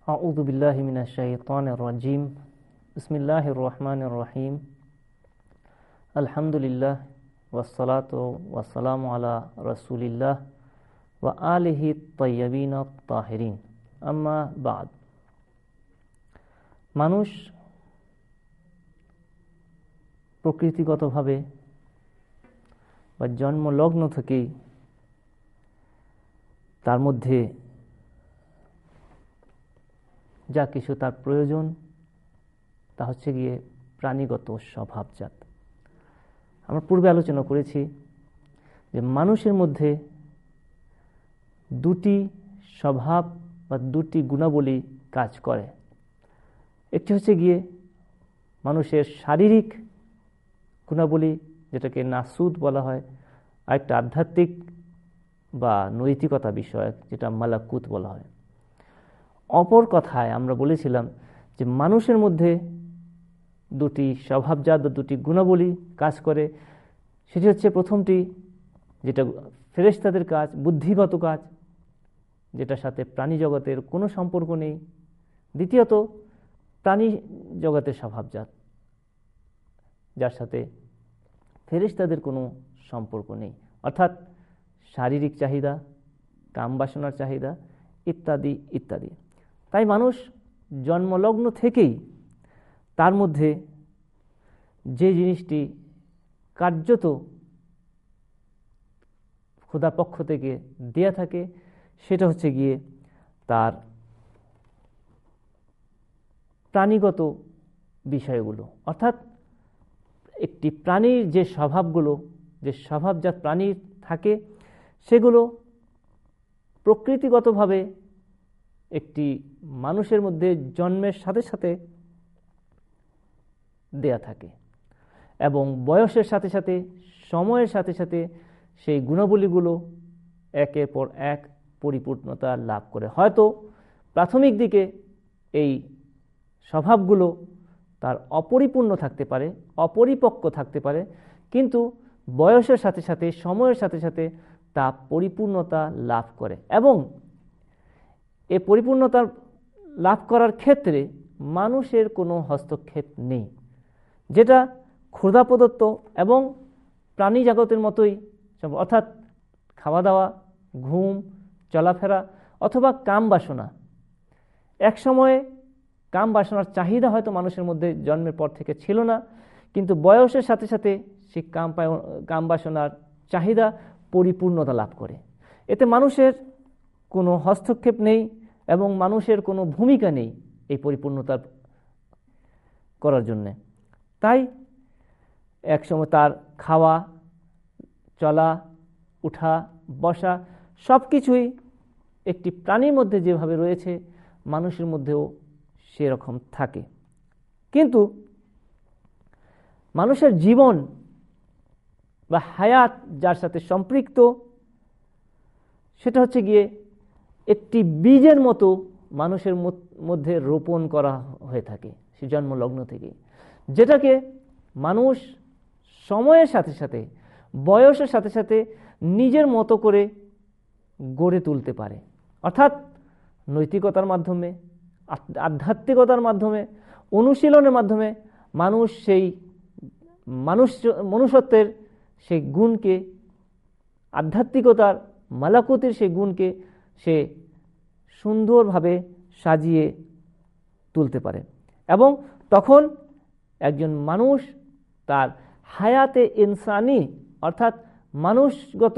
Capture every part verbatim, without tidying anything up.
আউযু বিল্লাহি মিনাশ শাইতানির রাজিম। বিসমিল্লাহির রহমানির রহিম। আলহামদুলিল্লাহ ওয়াসসালাতু ওয়াসসালামু আলা রাসূলিল্লাহ ওয়া আলিহি তাইয়্যিবিন আত-তাহিরিন। আম্মা বাদ। মানুষ প্রকৃতিগতভাবে বা জন্মলগ্ন থেকেই তার মধ্যে যা কিছু তার প্রয়োজন তা হচ্ছে গিয়ে প্রাণীগত স্বভাবজাত। আমরা পূর্বে আলোচনা করেছি যে মানুষের মধ্যে দুটি স্বভাব বা দুটি গুণাবলী কাজ করে। একটি হচ্ছে গিয়ে মানুষের শারীরিক গুণাবলী, যেটাকে নাসুদ বলা হয়, আরেকটা আধ্যাত্মিক বা নৈতিকতা বিষয়ক, যেটা মালাকুত বলা হয়। অপর কথায় আমরা বলেছিলাম যে মানুষের মধ্যে দুটি স্বভাবজাত বা দুটি গুণাবলী কাজ করে। সেটি হচ্ছে প্রথমটি, যেটা ফেরেশতাদের কাজ, বুদ্ধিগত কাজ, যেটার সাথে প্রাণী জগতের কোনো সম্পর্ক নেই। দ্বিতীয়ত প্রাণী জগতের স্বভাবজাত, যার সাথে ফেরেশতাদের কোনো সম্পর্ক নেই, অর্থাৎ শারীরিক চাহিদা, কাম বাসনার চাহিদা ইত্যাদি ইত্যাদি। তাই মানুষ জন্মলগ্ন থেকেই তার মধ্যে যে জিনিসটি কার্যত খোদা পক্ষ থেকে দেয়া থাকে সেটা হচ্ছে গিয়ে তার প্রাণীগত বিষয়গুলো। অর্থাৎ একটি প্রাণীর যে স্বভাবগুলো, যে স্বভাবজাত প্রাণীর থাকে, সেগুলো প্রকৃতিগতভাবে একটি মানুষের মধ্যে জন্মের সাথে সাথে দেয়া থাকে এবং বয়সের সাথে সাথে, সময়ের সাথে সাথে সেই গুণাবলীগুলো একের পর এক পরিপূর্ণতা লাভ করে। হয়তো প্রাথমিক দিকে এই স্বভাবগুলো তার অপরিপূর্ণ থাকতে পারে, অপরিপক্ক থাকতে পারে, কিন্তু বয়সের সাথে সাথে, সময়ের সাথে সাথে তা পরিপূর্ণতা লাভ করে এবং এ পরিপূর্ণতা লাভ করার ক্ষেত্রে মানুষের কোনো হস্তক্ষেপ নেই, যেটা খোদা প্রদত্ত এবং প্রাণী জগতের মতোই। অর্থাৎ খাওয়া দাওয়া, ঘুম, চলাফেরা অথবা কাম বাসনা। এক সময়ে কাম বাসনার চাহিদা হয়তো মানুষের মধ্যে জন্মের পর থেকে ছিল না, কিন্তু বয়সের সাথে সাথে সেই কাম কাম বাসনার চাহিদা পরিপূর্ণতা লাভ করে। এতে মানুষের কোনো হস্তক্ষেপ নেই এবং মানুষের কোনো ভূমিকা নেই এই পরিপূর্ণতা করার জন্যে। তাই একসময় তার খাওয়া, চলা, উঠা, বসা সব কিছুই একটি প্রাণীর মধ্যে যেভাবে রয়েছে মানুষের মধ্যেও সেরকম থাকে। কিন্তু মানুষের জীবন বা হায়াত যার সাথে সম্পৃক্ত, সেটা হচ্ছে গিয়ে একটি বীজের মতো মানুষের মধ্যে রোপণ করা হয়ে থাকে সে জন্মলগ্ন থেকে, যেটাকে মানুষ সময়ের সাথে সাথে, বয়সের সাথে সাথে নিজের মতো করে গড়ে তুলতে পারে। অর্থাৎ নৈতিকতার মাধ্যমে, আধ্যাত্মিকতার মাধ্যমে, অনুশীলনের মাধ্যমে মানুষ সেই মানুষ মনুষ্যত্বের সেই গুণকে, আধ্যাত্মিকতার, মালাকুতের সেই গুণকে সে সুন্দরভাবে সাজিয়ে তুলতে পারে এবং তখন একজন মানুষ তার হায়াতে ইনসানি, অর্থাৎ মানুষগত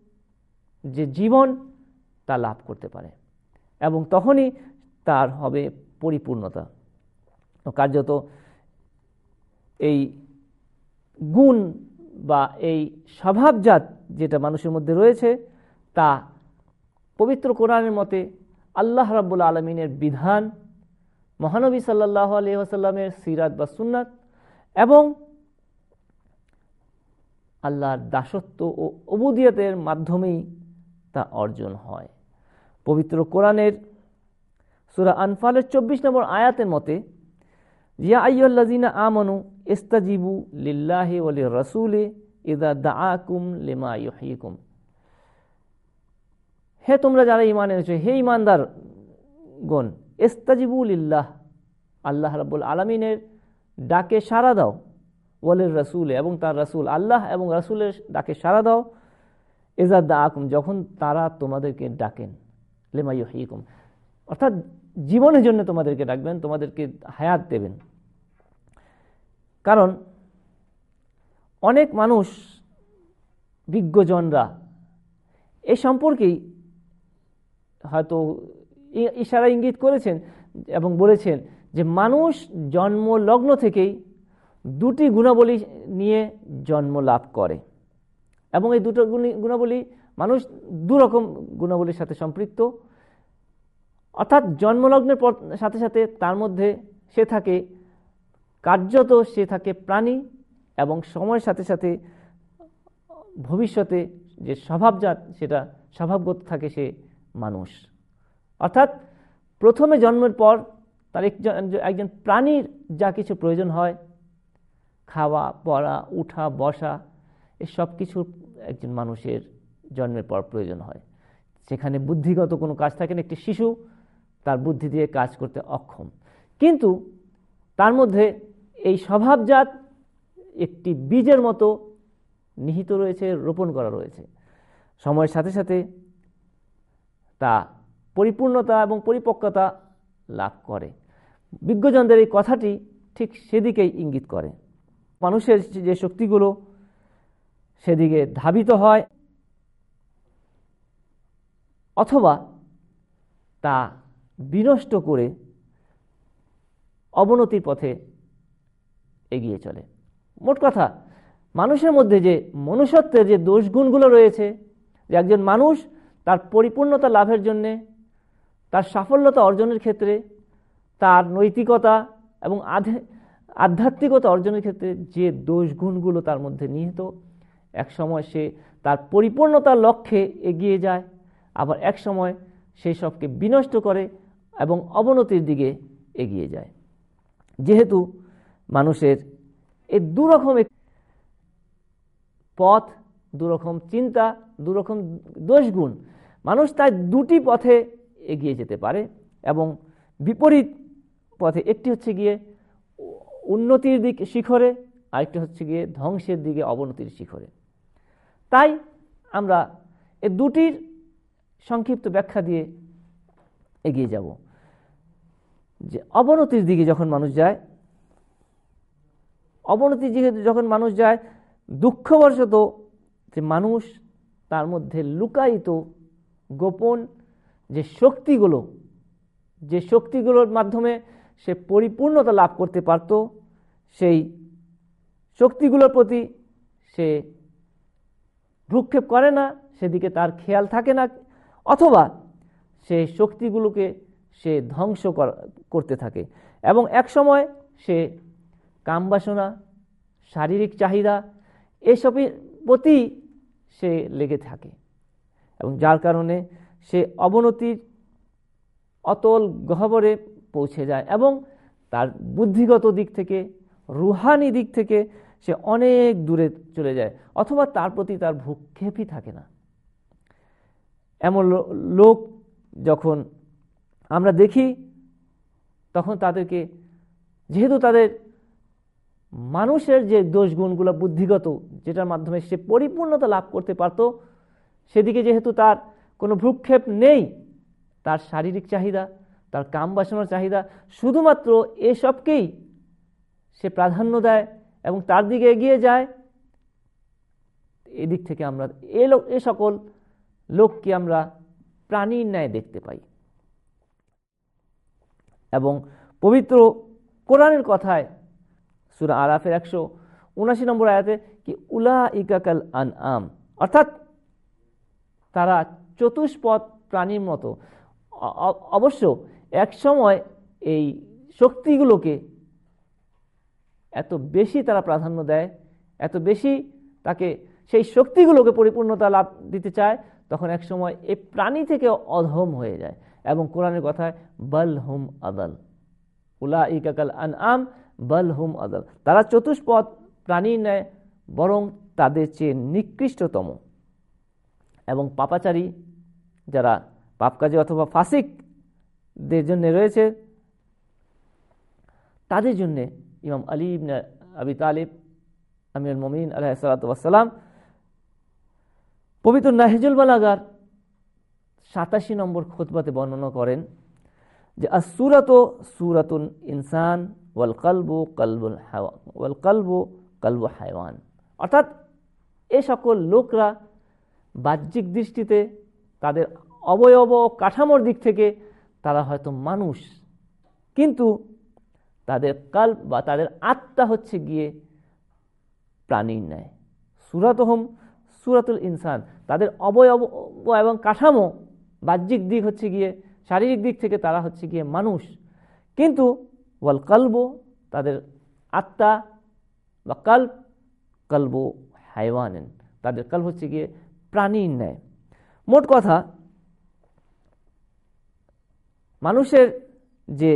যে জীবন তা লাভ করতে পারে এবং তখনই তার হবে পরিপূর্ণতা। কার্যত এই গুণ বা এই স্বভাবজাত যেটা মানুষের মধ্যে রয়েছে তা পবিত্র কোরআনের মতে আল্লাহ রাব্বুল আলামিনের বিধান, মহানবী সাল্লাল্লাহু আলাইহি ওয়াসাল্লামের সিরাত বা সুন্নাত এবং আল্লাহর দাসত্ব ও উবুদিয়তের মাধ্যমেই তা অর্জন হয়। পবিত্র কোরআনের সূরা আনফালের চব্বিশ নম্বর আয়াতের মতে, ইয়া আইয়ুহাল্লাযীনা আমানু ইস্তাজিবু লিল্লাহি ওয়া লির-রাসূলি ইযা দাআকুম লিমা ইউহয়িকুম। হে তোমরা যারা ঈমান এনেছো, হে ঈমানদারগণ, ইস্তাজিবু লিল্লাহ, আল্লাহ রাব্বুল আলামিনের ডাকে সাড়া দাও, ওয়ালির রাসূলে, এবং তার রাসূল, আল্লাহ এবং রাসূলের ডাকে সাড়া দাও, ইযা দাআকুম, যখন তারা তোমাদেরকে ডাকেন, লিমা ইউহয়িকুম, অর্থাৎ জীবনের জন্য তোমাদেরকে ডাকবেন, তোমাদেরকে হায়াত দেবেন। কারণ অনেক মানুষ, বিজ্ঞজনরা এ সম্পর্কেই হয়তো ইশারা ইঙ্গিত করেছেন এবং বলেছেন যে মানুষ জন্মলগ্ন থেকেই দুটি গুণাবলী নিয়ে জন্ম লাভ করে, এবং এই দুটো গুণাবলী মানুষ দুরকম গুণাবলীর সাথে সম্পৃক্ত। অর্থাৎ জন্মলগ্নের পর সাথে সাথে তার মধ্যে সে থাকে কার্যত সে থাকে প্রাণী, এবং সময়ের সাথে সাথে ভবিষ্যতে যে স্বভাবজাত সেটা স্বভাবগত থাকে সে মানুষ। অর্থাৎ প্রথমে জন্মের পর তার একজন একজন প্রাণীর যা কিছু প্রয়োজন হয়, খাওয়া, পড়া, উঠা, বসা, এই সব কিছু একজন মানুষের জন্মের পর প্রয়োজন হয়। সেখানে বুদ্ধিগত কোনো কাজ থাকে না, একটি শিশু তার বুদ্ধি দিয়ে কাজ করতে অক্ষম, কিন্তু তার মধ্যে এই স্বভাবজাত একটি বীজের মতো নিহিত রয়েছে, রোপণ করা রয়েছে। সময়ের সাথে সাথে তা পরিপূর্ণতা এবং পরিপক্কতা লাভ করে। বিজ্ঞজনদের এই কথাটি ঠিক সেদিকেই ইঙ্গিত করে। মানুষের যে শক্তিগুলো সেদিকে ধাবিত হয়, অথবা তা বিনষ্ট করে অবনতির পথে এগিয়ে চলে। মোট কথা, মানুষের মধ্যে যে মনুষ্যত্বের যে দোষগুণগুলো রয়েছে, যে একজন মানুষ তার পরিপূর্ণতা লাভের জন্যে, তার সাফল্যতা অর্জনের ক্ষেত্রে, তার নৈতিকতা এবং আধ্যাত্মিকতা অর্জনের ক্ষেত্রে যে দোষগুণগুলো তার মধ্যে নিহিত, এক সময় সে তার পরিপূর্ণতার লক্ষ্যে এগিয়ে যায়, আবার এক সময় সেই সবকে বিনষ্ট করে এবং অবনতির দিকে এগিয়ে যায়। যেহেতু মানুষের এই দুরকম পথ, দুরকম চিন্তা, দুরকম দোষগুণ, মানুষ তাই দুটি পথে এগিয়ে যেতে পারে, এবং বিপরীত পথে, একটি হচ্ছে গিয়ে উন্নতির দিক শিখরে, আরেকটি হচ্ছে গিয়ে ধ্বংসের দিকে, অবনতির শিখরে। তাই আমরা এই দুটির সংক্ষিপ্ত ব্যাখ্যা দিয়ে এগিয়ে যাব। যে অবনতির দিকে যখন মানুষ যায়, অবনতির দিকে যখন মানুষ যায়, দুঃখবশত যে মানুষ তার মধ্যে লুকায়িত গোপন যে শক্তিগুলো, যে শক্তিগুলোর মাধ্যমে সে পরিপূর্ণতা লাভ করতে পারত, সেই শক্তিগুলোর প্রতি সে ভ্রুক্ষেপ করে না, সেদিকে তার খেয়াল থাকে না, অথবা সেই শক্তিগুলোকে সে ধ্বংস করতে থাকে, এবং এক সময় সে কামবাসনা, শারীরিক চাহিদা, এসবের প্রতি সে লেগে থাকে, এবং যার কারণে সে অবনতির অতল গহ্বরে পৌঁছে যায়, এবং তার বুদ্ধিগত দিক থেকে, রুহানি দিক থেকে সে অনেক দূরে চলে যায়, অথবা তার প্রতি তার ভ্রুক্ষেপই থাকে না। এমন লোক যখন আমরা দেখি, তখন তাদেরকে, যেহেতু তাদের মানুষের যে দোষগুণগুলো বুদ্ধিগত, যেটার মাধ্যমে সে পরিপূর্ণতা লাভ করতে পারত, সেদিকে যেহেতু তার কোনো ভ্রুক্ষেপ নেই, তার শারীরিক চাহিদা, তার কাম বাসনার চাহিদা, শুধুমাত্র এসবকেই সে প্রাধান্য দেয় এবং তার দিকে এগিয়ে যায়। এদিক থেকে আমরা এ লোক এ সকল লোককে আমরা প্রাণীর ন্যায় দেখতে পাই, এবং পবিত্র কোরআনের কথায় সূরা আরাফের একশো উনাশি নম্বর আয়াতে কি উলাইকা কাল আনআম, অর্থাৎ তারা চতুষ্পদ প্রাণীর মতো। অবশ্য এক সময় এই শক্তিগুলোকে এত বেশি তারা প্রাধান্য দেয়, এত বেশি তাকে সেই শক্তিগুলোকে পরিপূর্ণতা লাভ দিতে চায়, তখন এক সময় এই প্রাণী থেকে অধম হয়ে যায়। এবং কোরআনের কথায় বাল হুম আদাল, উলাইকা কাল আনআম বাল হুম আদাল, তারা চতুষ্পদ প্রাণীর ন্যায়, বরং তাদের চেয়ে নিকৃষ্টতম। এবং পাপাচারী যারা পাপ কাজে অথবা ফাসিক দের জন্য রয়েছে, তাদের জন্য ইমাম আলী ইবনে আবি তালিব আমিরুল মুমিনিন আলাইহিস সালাতু ওয়াস সালাম পবিত্র নাহজুল বালাগার সাতাশি নম্বর খুতবাতে বর্ণনা করেন যে আস-সূরাতু সূরাতুন ইনসান ওয়াল কলবু কলবুল হাওয়ান ওয়াল কলবু কলবু হায়ওয়ান। অর্থাৎ এ সকল লোকরা বাহ্যিক দৃষ্টিতে তাদের অবয়ব কাঠামোর দিক থেকে তারা হয়তো মানুষ, কিন্তু তাদের কলব বা তাদের আত্মা হচ্ছে গিয়ে প্রাণীর ন্যায়। সূরাতুহুম সূরাতুল ইনসান, তাদের অবয়ব এবং কাঠামো বাহ্যিক দিক হচ্ছে গিয়ে শারীরিক দিক থেকে তারা হচ্ছে গিয়ে মানুষ, কিন্তু ওয়াল কলবু তাদের আত্মা বা কলব কলবু হায়ওয়ানেন, তাদের কলব হচ্ছে গিয়ে প্রাণীর ন্যায়। মোট কথা, মানুষের যে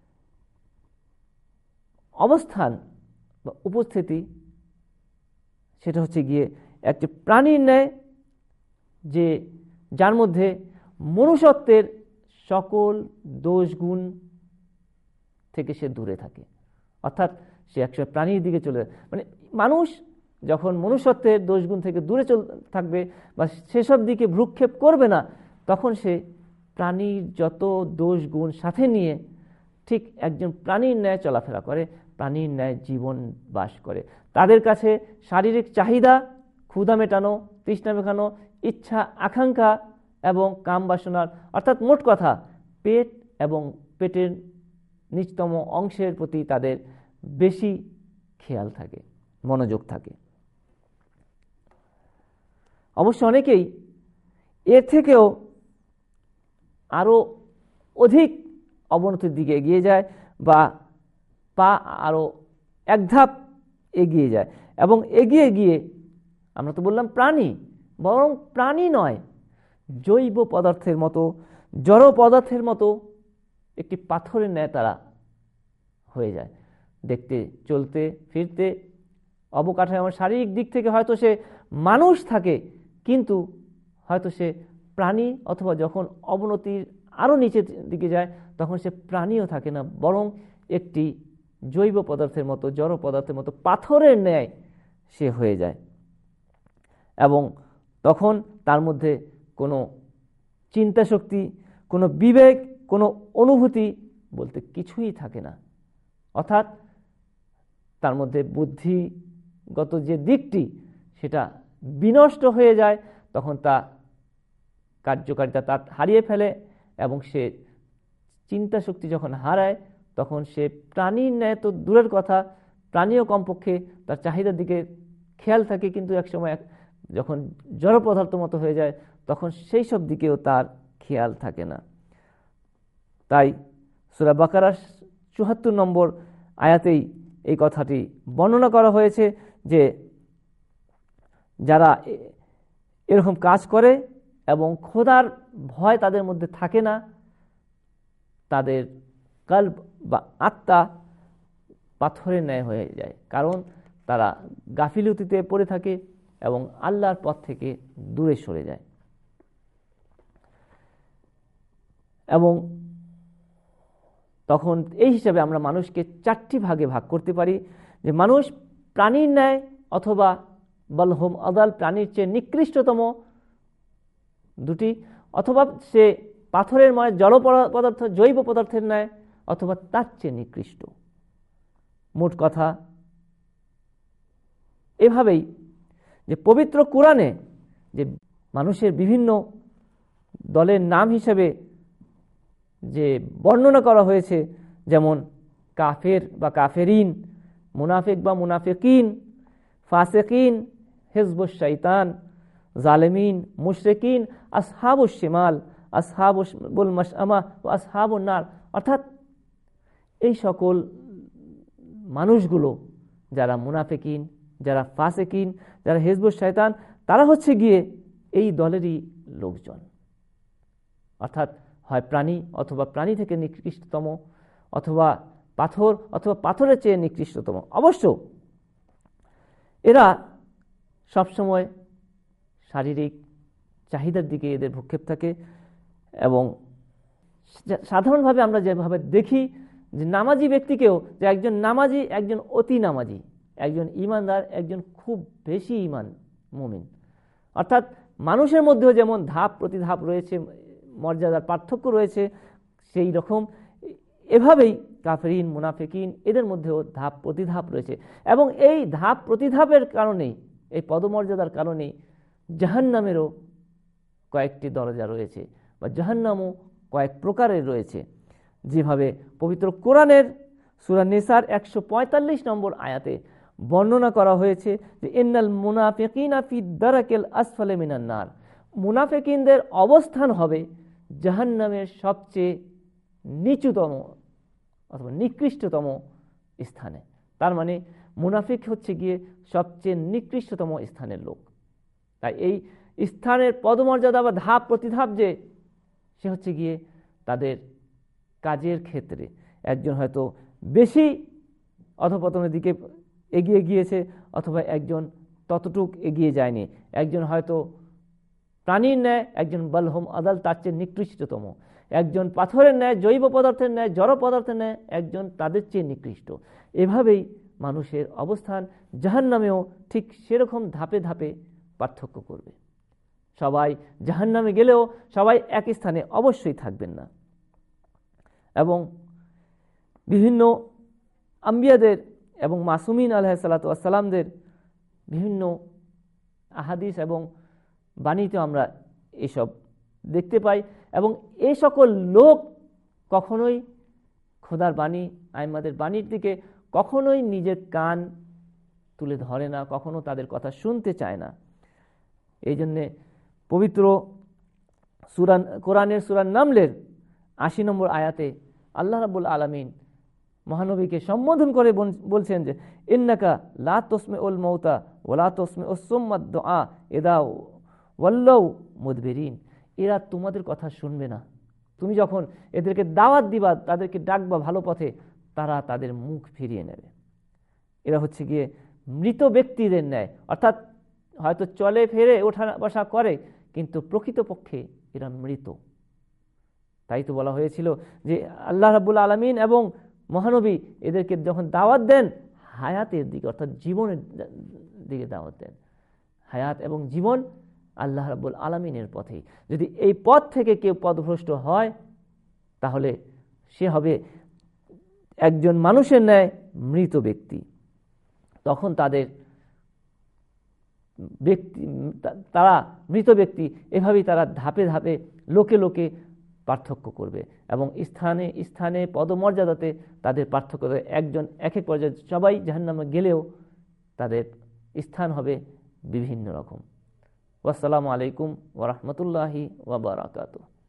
অবস্থান বা উপস্থিতি সেটা হচ্ছে গিয়ে একটি প্রাণীর ন্যায়, যে যার মধ্যে মনুষ্যত্বের সকল দোষ গুণ থেকে সে দূরে থাকে। অর্থাৎ সে একসময় প্রাণীর দিকে চলে যায়। মানে মানুষ যখন মনুষ্যত্বের দোষগুণ থেকে দূরে চল থাকবে বা সেসব দিকে ভ্রুক্ষেপ করবে না, তখন সে প্রাণীর যত দোষ গুণ সাথে নিয়ে ঠিক একজন প্রাণীর ন্যায় চলাফেরা করে, প্রাণীর ন্যায় জীবন বাস করে। তাদের কাছে শারীরিক চাহিদা, ক্ষুধা মেটানো, তৃষ্ণা মেটানো, ইচ্ছা আকাঙ্ক্ষা এবং কাম বাসনার, অর্থাৎ মোট কথা পেট এবং পেটের নিচতম অংশের প্রতি তাদের বেশি খেয়াল থাকে, মনোযোগ থাকে। অবশ্য অনেকেই এর থেকেও আরও অধিক অবনতির দিকে এগিয়ে যায় বা পা আরও এক ধাপ এগিয়ে যায়, এবং এগিয়ে গিয়ে আমরা তো বললাম প্রাণী, বরং প্রাণী নয়, জৈব পদার্থের মতো, জড় পদার্থের মতো একটি পাথরের ন্যায় তারা হয়ে যায়। দেখতে, চলতে, ফিরতে, অবকাঠামো শারীরিক দিক থেকে হয়তো সে মানুষ থাকে, কিন্তু হয়তো সে প্রাণী, অথবা যখন অবনতির আরও নিচের দিকে যায় তখন সে প্রাণীও থাকে না, বরং একটি জৈব পদার্থের মতো, জড় পদার্থের মতো পাথরের ন্যায় সে হয়ে যায়। এবং তখন তার মধ্যে কোনো চিন্তা শক্তি, কোনো বিবেক, কোনো অনুভূতি বলতে কিছুই থাকে না। অর্থাৎ তার মধ্যে বুদ্ধিগত যে দিকটি সেটা বিনষ্ট হয়ে যায়, তখন তা কার্যকারিতা তা হারিয়ে ফেলে, এবং সে চিন্তা শক্তি যখন হারায় তখন সে প্রাণীর ন্যায় তো দূরের কথা, প্রাণীও কমপক্ষে তার চাহিদার দিকে খেয়াল থাকে, কিন্তু একসময় যখন জড় পদার্থ মতো হয়ে যায় তখন সেই সব দিকেও তার খেয়াল থাকে না। তাই সূরা বাকারার চুয়াত্তর নম্বর আয়াতেই এই কথাটি বর্ণনা করা হয়েছে যে যারা এরকম কাজ করে এবং খোদার ভয় তাদের মধ্যে থাকে না, তাদের কলব বা আত্মা পাথরের ন্যায় হয়ে যায়, কারণ তারা গাফিলতিতে পড়ে থাকে এবং আল্লাহর পথ থেকে দূরে সরে যায়। এবং তখন এই হিসাবে আমরা মানুষকে চারটি ভাগে ভাগ করতে পারি, যে মানুষ প্রাণীর ন্যায়, অথবা বলহুম আদাল, প্রাণীর চেয়ে নিকৃষ্টতম দুটি, অথবা সে পাথরের ময় জল পদার্থ, জৈব পদার্থের ন্যায়, অথবা তার চেয়ে নিকৃষ্ট। মোট কথা এভাবেই যে পবিত্র কোরআনে যে মানুষের বিভিন্ন দলের নাম হিসেবে যে বর্ণনা করা হয়েছে, যেমন কাফের বা কাফেরিন, মুনাফিক বা মুনাফিকিন, ফাসিকিন, হিজবুশ শয়তান, জালেমিন, মুশরিকিন, আসহাবুশ শিমাল, আসহাবুল মাশআমা ও আসহাবুন নার। অর্থাৎ এই সকল মানুষগুলো যারা মুনাফিকিন, যারা ফাসিকিন, যারা হিজবুশ শয়তান, তারা হচ্ছে গিয়ে এই দলেরই লোকজন। অর্থাৎ হয় প্রাণী, অথবা প্রাণী থেকে নিকৃষ্টতম, অথবা পাথর, অথবা পাথরের চেয়ে নিকৃষ্টতম। অবশ্য এরা সবসময় শারীরিক চাহিদার দিকে এদের ভ্রুক্ষেপ থাকে, এবং সাধারণভাবে আমরা যেভাবে দেখি যে নামাজি ব্যক্তিকেও, যে একজন নামাজি, একজন অতি নামাজি, একজন ইমানদার, একজন খুব বেশি ইমান মুমিন, অর্থাৎ মানুষের মধ্যেও যেমন ধাপ প্রতিধাপ রয়েছে, মর্যাদার পার্থক্য রয়েছে, সেই রকম এভাবেই কাফেরিন মুনাফিকিন এদের মধ্যেও ধাপ প্রতিধাপ রয়েছে। এবং এই ধাপ প্রতিধাপের কারণেই, এই পদমর্যাদার কারণেই জাহান্নামেরও কয়েকটি দরজা রয়েছে, বা জাহান্নামও কয়েক প্রকারের রয়েছে। যেভাবে পবিত্র কোরআনের সূরা নিসার একশো পঁয়তাল্লিশ নম্বর আয়াতে বর্ণনা করা হয়েছে যে ইন্নাল মুনাফিকিনা ফি দারাকিল আসফালি মিনান নার, মুনাফিকিনদের অবস্থান হবে জাহান্নামের সবচেয়ে নিচুতম অথবা নিকৃষ্টতম স্থানে। তার মানে মুনাফিক হচ্ছে গিয়ে সবচেয়ে নিকৃষ্টতম স্থানের লোক। তাই এই স্থানের পদমর্যাদা বা ধাপ প্রতিধাপ যে, সে হচ্ছে গিয়ে তাদের কাজের ক্ষেত্রে একজন হয়তো বেশি অধপতনের দিকে এগিয়ে গিয়েছে, অথবা একজন ততটুক এগিয়ে যায়নি। একজন হয়তো প্রাণীর ন্যায়, একজন বলহম আদাল তার চেয়ে নিকৃষ্টতম, একজন পাথরের ন্যায়, জৈব পদার্থের ন্যায়, জড় পদার্থের ন্যায়, একজন তাদের চেয়ে নিকৃষ্ট। এভাবেই মানুষের অবস্থান জাহান্নামেও ঠিক সেরকম ধাপে ধাপে পার্থক্য করবে। সবাই জাহান্নামে গেলেও সবাই এক স্থানে অবশ্যই থাকবেন না। এবং বিভিন্ন আম্বিয়াদের এবং মাসুমিন আলাইহিসসালাতু ওয়াসসালামদের বিভিন্ন আহাদিস এবং বাণীতে আমরা এসব দেখতে পাই। এবং এই সকল লোক কখনোই খোদার বাণী, আইম্মাদের বাণীর দিকে কখনোই নিজের কান তুলে ধরে না, কখনো তাদের কথা শুনতে চায় না। এই জন্যে পবিত্র সূরা কোরআনের সূরা নামলের আশি নম্বর আয়াতে আল্লাহ রাব্বুল আলামিন মহানবীকে সম্বোধন করে বলছেন যে ইন্নাকা লা তুসমিউল মাউতা ওয়া লা তুসমিউস সুম্মাদ দুআ ইদা ওয়াল্লাউ মুদবিরিন, এরা তোমাদের কথা শুনবে না। তুমি যখন এদেরকে দাওয়াত দিবা, তাদেরকে ডাকবা ভালো পথে, তারা তাদের মুখ ফিরিয়ে নেবে। এরা হচ্ছে গিয়ে মৃত ব্যক্তিদের ন্যায়, অর্থাৎ হয়তো চলে ফেরে ওঠা বসা করে, কিন্তু প্রকৃতপক্ষে এরা মৃত। তাই তো বলা হয়েছিল যে আল্লাহ রাব্বুল আলামিন এবং মহানবী এদেরকে যখন দাওয়াত দেন, হায়াতের দিকে অর্থাৎ জীবনের দিকে দাওয়াত দেন। হায়াত এবং জীবন আল্লাহ রাব্বুল আলামিনের পথে। যদি এই পথ থেকে কেউ পথভ্রষ্ট হয়, তাহলে সে হবে একজন মানুষের ন্যায় মৃত ব্যক্তি। তখন তাদের ব্যক্তি তারা মৃত ব্যক্তি এভাবেই তারা ধাপে ধাপে লোকে লোকে পার্থক্য করবে এবং স্থানে স্থানে পদমর্যাদাতে তাদের পার্থক্য। একজন এক এক পর্যায়ে সবাই জাহান্নামে গেলেও তাদের স্থান হবে বিভিন্ন রকম। ওয়াসসালামু আলাইকুম ওয়া রাহমাতুল্লাহি ওয়া বারাকাতুহু।